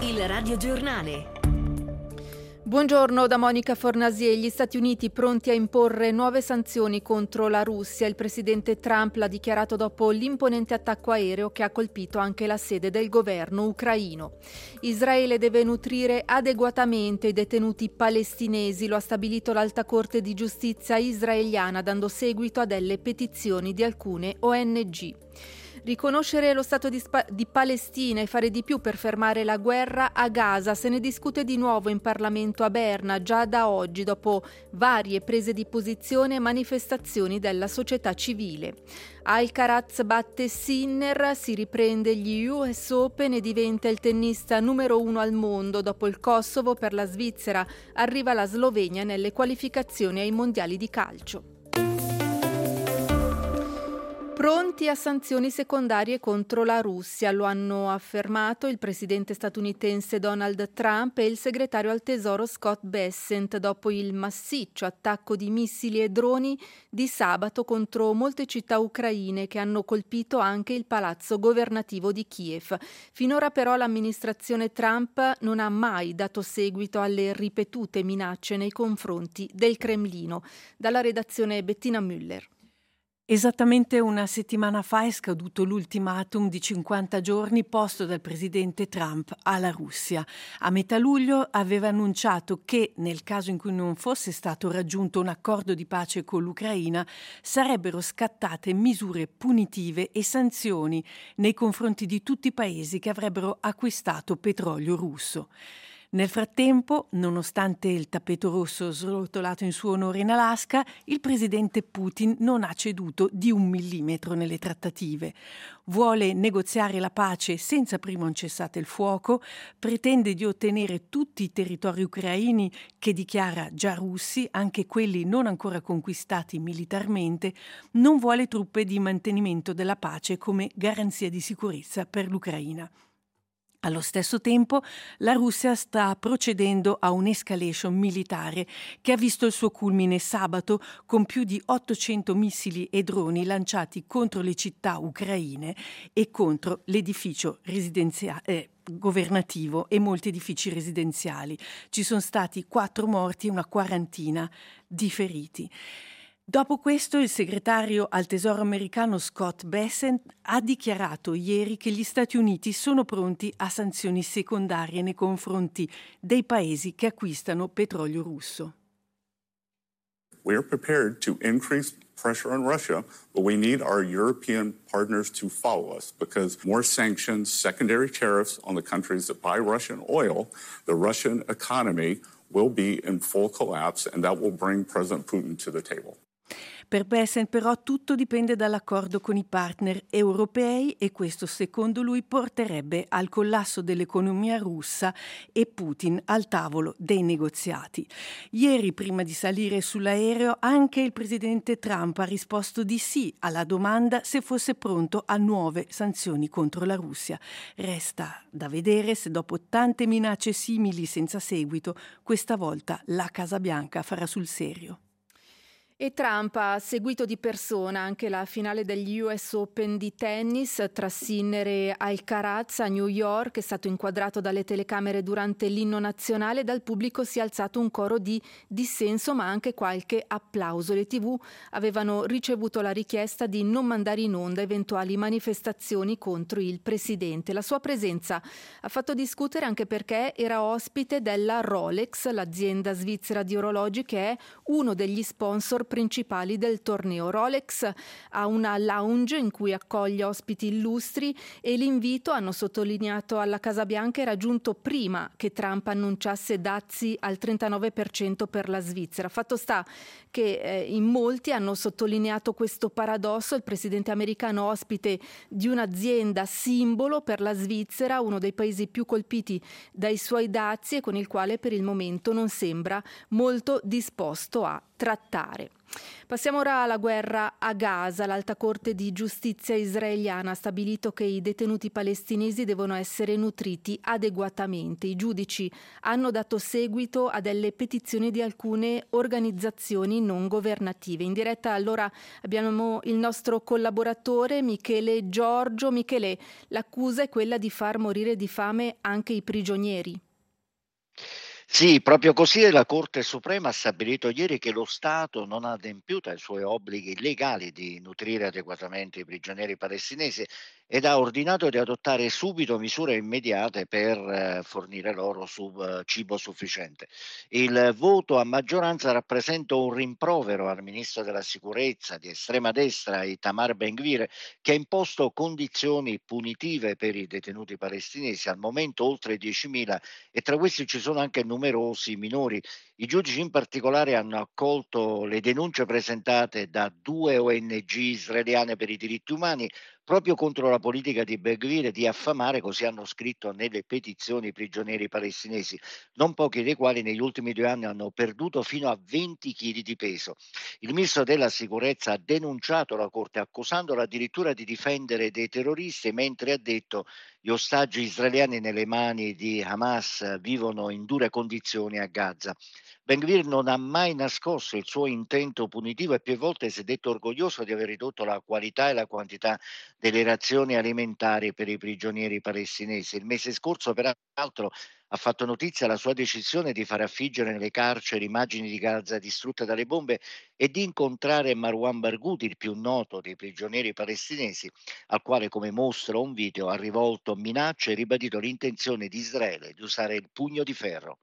Il radiogiornale. Buongiorno da Monica Fornasier. Gli Stati Uniti pronti a imporre nuove sanzioni contro la Russia. Il presidente Trump l'ha dichiarato dopo l'imponente attacco aereo che ha colpito anche la sede del governo ucraino. Israele deve nutrire adeguatamente i detenuti palestinesi, lo ha stabilito l'Alta Corte di Giustizia israeliana dando seguito a delle petizioni di alcune ONG. Riconoscere lo Stato di Palestina e fare di più per fermare la guerra a Gaza. Se ne discute di nuovo in Parlamento a Berna già da oggi, dopo varie prese di posizione e manifestazioni della società civile. Alcaraz batte Sinner, si riprende gli US Open e diventa il tennista numero 1 al mondo. Dopo il Kosovo, per la Svizzera arriva la Slovenia nelle qualificazioni ai mondiali di calcio. Pronti a sanzioni secondarie contro la Russia, lo hanno affermato il presidente statunitense Donald Trump e il segretario al Tesoro Scott Bessent dopo il massiccio attacco di missili e droni di sabato contro molte città ucraine che hanno colpito anche il palazzo governativo di Kiev. Finora però l'amministrazione Trump non ha mai dato seguito alle ripetute minacce nei confronti del Cremlino. Dalla redazione Bettina Müller. Esattamente una settimana fa è scaduto l'ultimatum di 50 giorni posto dal presidente Trump alla Russia. A metà luglio aveva annunciato che, nel caso in cui non fosse stato raggiunto un accordo di pace con l'Ucraina, sarebbero scattate misure punitive e sanzioni nei confronti di tutti i paesi che avrebbero acquistato petrolio russo. Nel frattempo, nonostante il tappeto rosso srotolato in suo onore in Alaska, il presidente Putin non ha ceduto di 1 millimetro nelle trattative. Vuole negoziare la pace senza prima un cessate il fuoco, pretende di ottenere tutti i territori ucraini che dichiara già russi, anche quelli non ancora conquistati militarmente, non vuole truppe di mantenimento della pace come garanzia di sicurezza per l'Ucraina. Allo stesso tempo, la Russia sta procedendo a un'escalation militare che ha visto il suo culmine sabato con più di 800 missili e droni lanciati contro le città ucraine e contro l'edificio governativo e molti edifici residenziali. Ci sono stati 4 morti e una quarantina di feriti. Dopo questo, il segretario al Tesoro americano Scott Bessent ha dichiarato ieri che gli Stati Uniti sono pronti a sanzioni secondarie nei confronti dei paesi che acquistano petrolio russo. We are prepared to increase pressure on Russia, but we need our European partners to follow us because more sanctions, secondary tariffs on the countries that buy Russian oil, the Russian economy will be in full collapse, and that will bring President Putin to the table. Per Bessent però tutto dipende dall'accordo con i partner europei e questo secondo lui porterebbe al collasso dell'economia russa e Putin al tavolo dei negoziati. Ieri, prima di salire sull'aereo, anche il presidente Trump ha risposto di sì alla domanda se fosse pronto a nuove sanzioni contro la Russia. Resta da vedere se dopo tante minacce simili senza seguito, questa volta la Casa Bianca farà sul serio. E Trump ha seguito di persona anche la finale degli US Open di tennis tra Sinner e Alcaraz a New York. È stato inquadrato dalle telecamere durante l'inno nazionale. Dal pubblico si è alzato un coro di dissenso ma anche qualche applauso. Le TV avevano ricevuto la richiesta di non mandare in onda eventuali manifestazioni contro il presidente. La sua presenza ha fatto discutere anche perché era ospite della Rolex, l'azienda svizzera di orologi che è uno degli sponsor principali del torneo. Rolex ha una lounge in cui accoglie ospiti illustri e l'invito, hanno sottolineato alla Casa Bianca, era giunto prima che Trump annunciasse dazi al 39% per la Svizzera. Fatto sta che in molti hanno sottolineato questo paradosso: il presidente americano ospite di un'azienda simbolo per la Svizzera, uno dei paesi più colpiti dai suoi dazi e con il quale per il momento non sembra molto disposto a trattare. Passiamo ora alla guerra a Gaza. L'Alta Corte di Giustizia israeliana ha stabilito che i detenuti palestinesi devono essere nutriti adeguatamente. I giudici hanno dato seguito a delle petizioni di alcune organizzazioni non governative. In diretta allora abbiamo il nostro collaboratore Michele Giorgio. Michele, l'accusa è quella di far morire di fame anche i prigionieri. Sì, proprio così la Corte Suprema ha stabilito ieri che lo Stato non ha adempiuto ai suoi obblighi legali di nutrire adeguatamente i prigionieri palestinesi ed ha ordinato di adottare subito misure immediate per fornire loro cibo sufficiente. Il voto a maggioranza rappresenta un rimprovero al ministro della sicurezza di estrema destra, Itamar Ben-Gvir, che ha imposto condizioni punitive per i detenuti palestinesi, al momento oltre 10.000, e tra questi ci sono anche numerosi minori. I giudici in particolare hanno accolto le denunce presentate da 2 ONG israeliane per i diritti umani proprio contro la politica di Ben-Gvir di affamare, così hanno scritto nelle petizioni, i prigionieri palestinesi, non pochi dei quali negli ultimi 2 anni hanno perduto fino a 20 kg di peso. Il ministro della sicurezza ha denunciato la Corte accusandola addirittura di difendere dei terroristi, mentre ha detto: gli ostaggi israeliani nelle mani di Hamas vivono in dure condizioni a Gaza. Ben-Gvir non ha mai nascosto il suo intento punitivo e più volte si è detto orgoglioso di aver ridotto la qualità e la quantità delle razioni alimentari per i prigionieri palestinesi. Il mese scorso, peraltro, ha fatto notizia la sua decisione di far affiggere nelle carceri immagini di Gaza distrutte dalle bombe e di incontrare Marwan Barghouti, il più noto dei prigionieri palestinesi, al quale, come mostra un video, ha rivolto minacce e ribadito l'intenzione di Israele di usare il pugno di ferro.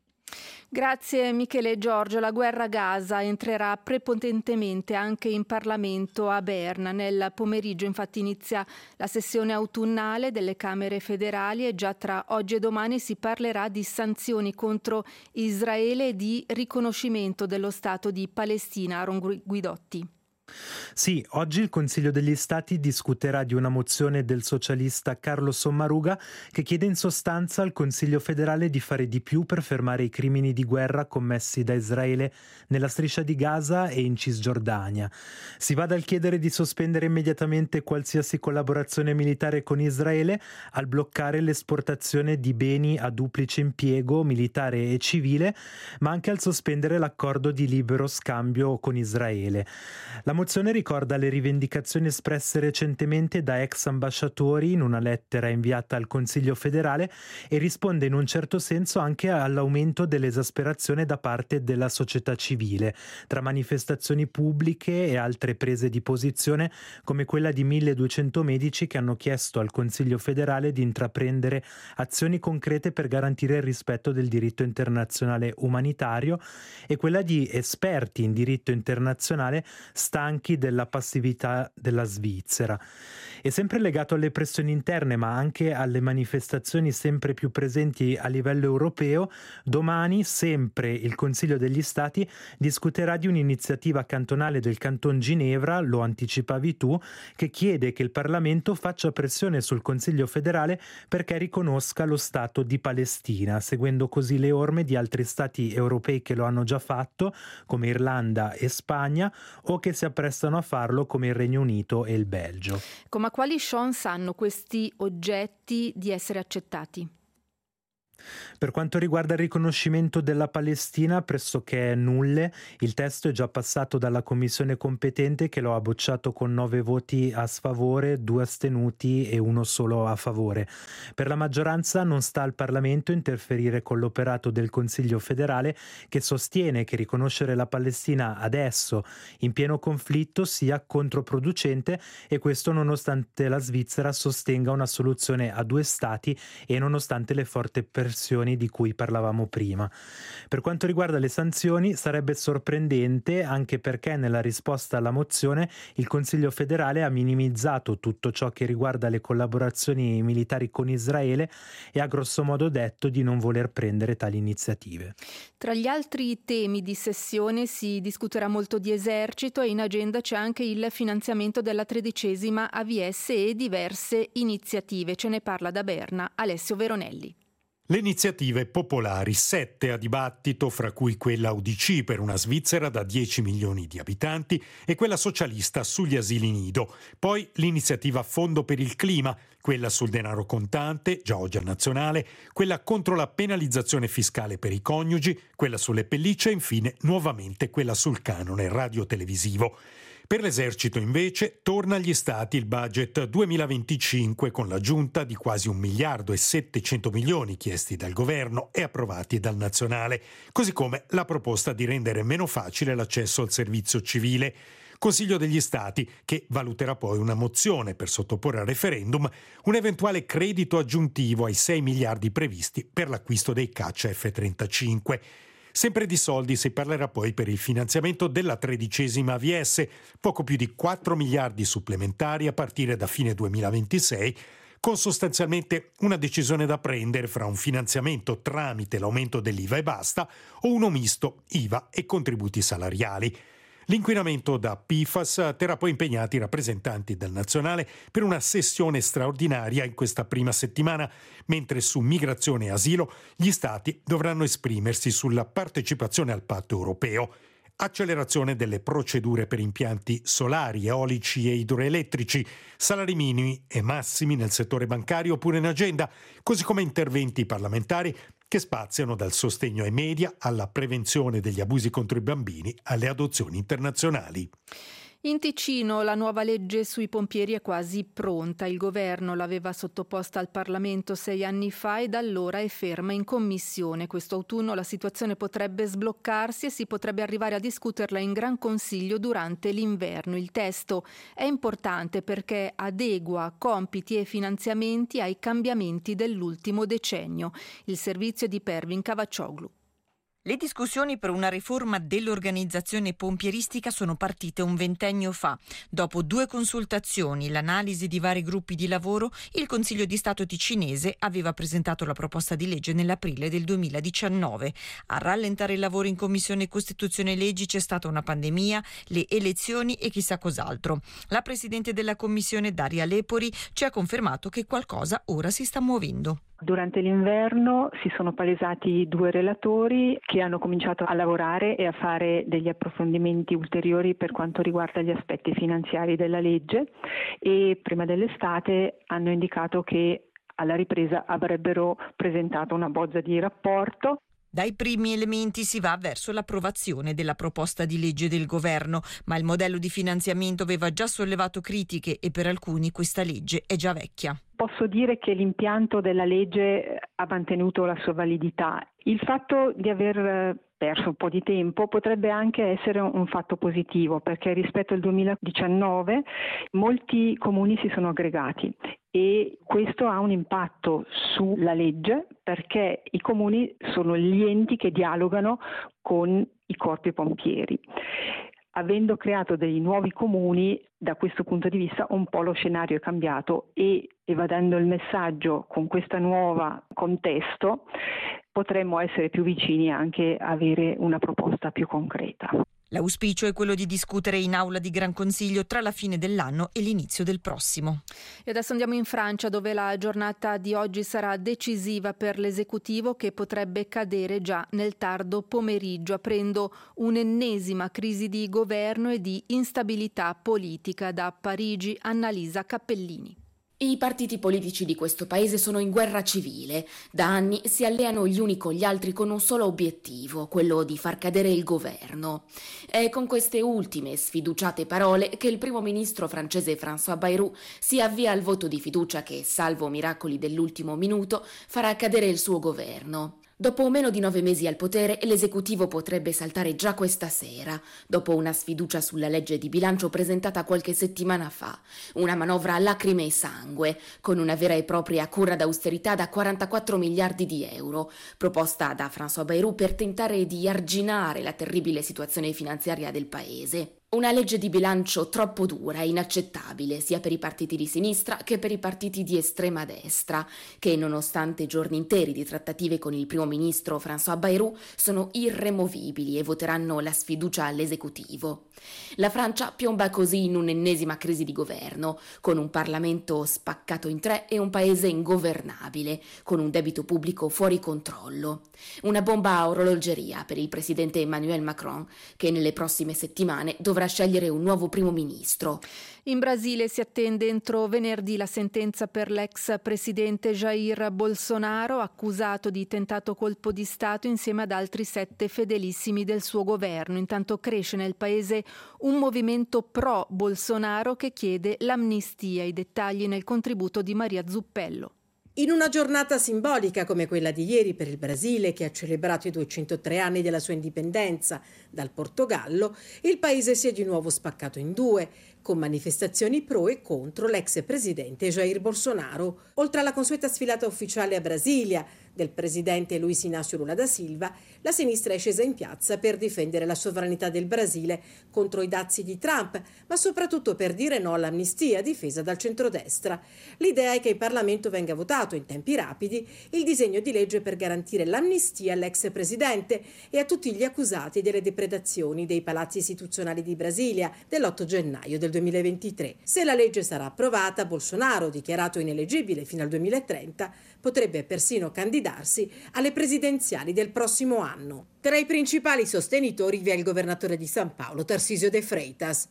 Grazie Michele Giorgio. La guerra a Gaza entrerà prepotentemente anche in Parlamento a Berna. Nel pomeriggio infatti inizia la sessione autunnale delle Camere federali e già tra oggi e domani si parlerà di sanzioni contro Israele e di riconoscimento dello Stato di Palestina. Aaron Guidotti. Sì, oggi il Consiglio degli Stati discuterà di una mozione del socialista Carlo Sommaruga che chiede in sostanza al Consiglio federale di fare di più per fermare i crimini di guerra commessi da Israele nella striscia di Gaza e in Cisgiordania. Si va dal chiedere di sospendere immediatamente qualsiasi collaborazione militare con Israele al bloccare l'esportazione di beni a duplice impiego militare e civile, ma anche al sospendere l'accordo di libero scambio con Israele. La mozione ricorda le rivendicazioni espresse recentemente da ex ambasciatori in una lettera inviata al Consiglio federale e risponde in un certo senso anche all'aumento dell'esasperazione da parte della società civile, tra manifestazioni pubbliche e altre prese di posizione come quella di 1.200 medici che hanno chiesto al Consiglio federale di intraprendere azioni concrete per garantire il rispetto del diritto internazionale umanitario e quella di esperti in diritto internazionale stanchi della passività della Svizzera. E sempre legato alle pressioni interne ma anche alle manifestazioni sempre più presenti a livello europeo, domani sempre il Consiglio degli Stati discuterà di un'iniziativa cantonale del Canton Ginevra, lo anticipavi tu, che chiede che il Parlamento faccia pressione sul Consiglio federale perché riconosca lo Stato di Palestina, seguendo così le orme di altri Stati europei che lo hanno già fatto, come Irlanda e Spagna, o che si apprestano a farlo come il Regno Unito e il Belgio. Ma quali chance hanno questi oggetti di essere accettati? Per quanto riguarda il riconoscimento della Palestina, pressoché nulle. Il testo è già passato dalla commissione competente che lo ha bocciato con 9 voti a sfavore, 2 astenuti e 1 solo a favore. Per la maggioranza non sta al Parlamento interferire con l'operato del Consiglio federale che sostiene che riconoscere la Palestina adesso, in pieno conflitto, sia controproducente e questo nonostante la Svizzera sostenga una soluzione a 2 stati e nonostante le forti pressioni di cui parlavamo prima. Per quanto riguarda le sanzioni, sarebbe sorprendente anche perché nella risposta alla mozione il Consiglio federale ha minimizzato tutto ciò che riguarda le collaborazioni militari con Israele e ha grossomodo detto di non voler prendere tali iniziative. Tra gli altri temi di sessione si discuterà molto di esercito e in agenda c'è anche il finanziamento della 13ª AVS e diverse iniziative. Ce ne parla da Berna Alessio Veronelli. Le iniziative popolari, 7 a dibattito, fra cui quella UDC per una Svizzera da 10 milioni di abitanti e quella socialista sugli asili nido. Poi l'iniziativa Fondo per il clima, quella sul denaro contante, già oggi a nazionale, quella contro la penalizzazione fiscale per i coniugi, quella sulle pellicce e infine nuovamente quella sul canone radio-televisivo. Per l'esercito invece torna agli stati il budget 2025 con l'aggiunta di quasi 1 miliardo e 700 milioni chiesti dal governo e approvati dal nazionale, così come la proposta di rendere meno facile l'accesso al servizio civile. Consiglio degli Stati che valuterà poi una mozione per sottoporre a referendum un eventuale credito aggiuntivo ai 6 miliardi previsti per l'acquisto dei caccia F-35. Sempre di soldi si parlerà poi per il finanziamento della 13ª AVS, poco più di 4 miliardi supplementari a partire da fine 2026, con sostanzialmente una decisione da prendere fra un finanziamento tramite l'aumento dell'IVA e basta o uno misto IVA e contributi salariali. L'inquinamento da PFAS terrà poi impegnati i rappresentanti del nazionale per una sessione straordinaria in questa prima settimana, mentre su migrazione e asilo gli Stati dovranno esprimersi sulla partecipazione al patto europeo. Accelerazione delle procedure per impianti solari, eolici e idroelettrici, salari minimi e massimi nel settore bancario oppure in agenda, così come interventi parlamentari che spaziano dal sostegno ai media alla prevenzione degli abusi contro i bambini alle adozioni internazionali. In Ticino la nuova legge sui pompieri è quasi pronta. Il governo l'aveva sottoposta al Parlamento 6 anni fa e da allora è ferma in commissione. Questo autunno la situazione potrebbe sbloccarsi e si potrebbe arrivare a discuterla in Gran Consiglio durante l'inverno. Il testo è importante perché adegua compiti e finanziamenti ai cambiamenti dell'ultimo decennio. Il servizio di Pervin Cavaccioglu. Le discussioni per una riforma dell'organizzazione pompieristica sono partite un ventennio fa. Dopo 2 consultazioni, l'analisi di vari gruppi di lavoro, il Consiglio di Stato ticinese aveva presentato la proposta di legge nell'aprile del 2019. A rallentare il lavoro in Commissione Costituzione e Leggi c'è stata una pandemia, le elezioni e chissà cos'altro. La Presidente della Commissione, Daria Lepori, ci ha confermato che qualcosa ora si sta muovendo. Durante l'inverno si sono palesati 2 relatori che hanno cominciato a lavorare e a fare degli approfondimenti ulteriori per quanto riguarda gli aspetti finanziari della legge e prima dell'estate hanno indicato che alla ripresa avrebbero presentato una bozza di rapporto. Dai primi elementi si va verso l'approvazione della proposta di legge del governo, ma il modello di finanziamento aveva già sollevato critiche e per alcuni questa legge è già vecchia. Posso dire che l'impianto della legge ha mantenuto la sua validità. Il fatto di aver perso un po' di tempo potrebbe anche essere un fatto positivo, perché rispetto al 2019 molti comuni si sono aggregati e questo ha un impatto sulla legge perché i comuni sono gli enti che dialogano con i corpi pompieri. Avendo creato dei nuovi comuni, da questo punto di vista un po' lo scenario è cambiato e evadendo il messaggio con questa nuova contesto potremmo essere più vicini anche a avere una proposta più concreta. L'auspicio è quello di discutere in aula di Gran Consiglio tra la fine dell'anno e l'inizio del prossimo. E adesso andiamo in Francia, dove la giornata di oggi sarà decisiva per l'esecutivo che potrebbe cadere già nel tardo pomeriggio, aprendo un'ennesima crisi di governo e di instabilità politica. Da Parigi, Annalisa Cappellini. I partiti politici di questo paese sono in guerra civile. Da anni si alleano gli uni con gli altri con un solo obiettivo, quello di far cadere il governo. È con queste ultime sfiduciate parole che il primo ministro francese François Bayrou si avvia al voto di fiducia che, salvo miracoli dell'ultimo minuto, farà cadere il suo governo. Dopo meno di 9 mesi al potere, l'esecutivo potrebbe saltare già questa sera, dopo una sfiducia sulla legge di bilancio presentata qualche settimana fa. Una manovra a lacrime e sangue, con una vera e propria cura d'austerità da 44 miliardi di euro, proposta da François Bayrou per tentare di arginare la terribile situazione finanziaria del paese. Una legge di bilancio troppo dura e inaccettabile sia per i partiti di sinistra che per i partiti di estrema destra, che nonostante giorni interi di trattative con il primo ministro François Bayrou sono irremovibili e voteranno la sfiducia all'esecutivo. La Francia piomba così in un'ennesima crisi di governo, con un Parlamento spaccato in tre e un paese ingovernabile, con un debito pubblico fuori controllo. Una bomba a orologeria per il presidente Emmanuel Macron, che nelle prossime settimane dovrà scegliere un nuovo primo ministro. In Brasile si attende entro venerdì la sentenza per l'ex presidente Jair Bolsonaro, accusato di tentato colpo di Stato insieme ad altri 7 fedelissimi del suo governo. Intanto cresce nel paese un movimento pro-Bolsonaro che chiede l'amnistia. I dettagli nel contributo di Maria Zuppello. In una giornata simbolica come quella di ieri per il Brasile, che ha celebrato i 203 anni della sua indipendenza dal Portogallo, il paese si è di nuovo spaccato in due, con manifestazioni pro e contro l'ex presidente Jair Bolsonaro. Oltre alla consueta sfilata ufficiale a Brasilia del presidente Luiz Inácio Lula da Silva, la sinistra è scesa in piazza per difendere la sovranità del Brasile contro i dazi di Trump, ma soprattutto per dire no all'amnistia difesa dal centrodestra. L'idea è che in Parlamento venga votato in tempi rapidi il disegno di legge per garantire l'amnistia all'ex presidente e a tutti gli accusati delle depredazioni dei palazzi istituzionali di Brasilia dell'8 gennaio del 2023. Se la legge sarà approvata, Bolsonaro, dichiarato ineleggibile fino al 2030, potrebbe persino candidarsi alle presidenziali del prossimo anno. Tra i principali sostenitori vi è il governatore di San Paolo, Tarcísio de Freitas.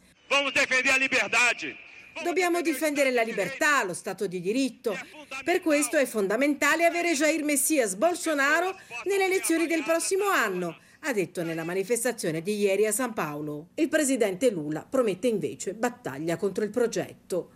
Dobbiamo difendere la libertà, lo Stato di diritto. Per questo è fondamentale avere Jair Messias Bolsonaro nelle elezioni del prossimo anno, ha detto nella manifestazione di ieri a San Paolo. Il presidente Lula promette invece battaglia contro il progetto.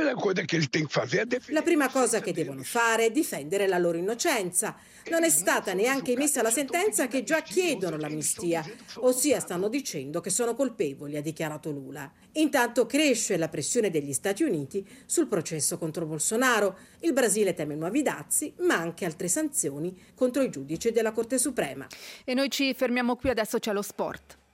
La prima cosa che devono fare è difendere la loro innocenza. Non è stata neanche emessa la sentenza che già chiedono l'amnistia, ossia stanno dicendo che sono colpevoli, ha dichiarato Lula. Intanto cresce la pressione degli Stati Uniti sul processo contro Bolsonaro. Il Brasile teme nuovi dazi, ma anche altre sanzioni contro i giudici della Corte Suprema. E noi ci fermiamo qui, adesso c'è lo sport.